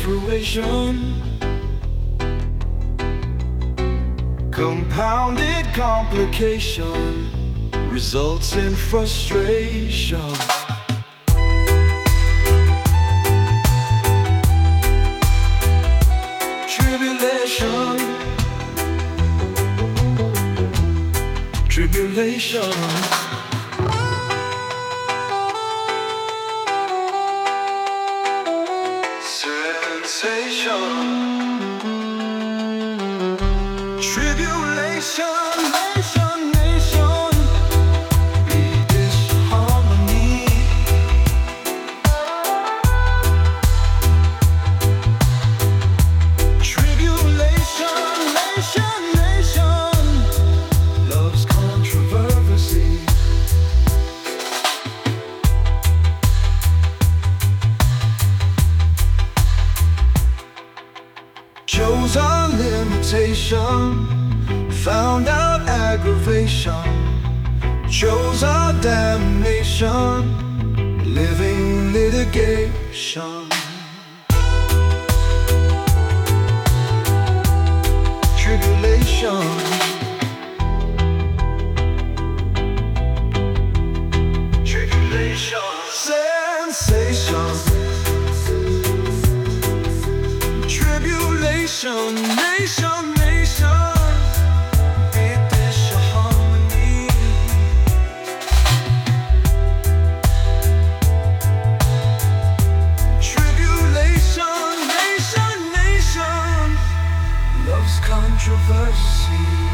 fruition. Compounded complication results in frustration. Tribulation, tribulation. Sensation, tribulation, nation, be disharmony. Tribulation, nation, loves controversy. Chose our limitation, found out aggravation. Chose our damnation, living litigation. Tribulation, tribulation. Sensation, tribulation, nation, be disharmony. Tribulation, nation, loves controversy.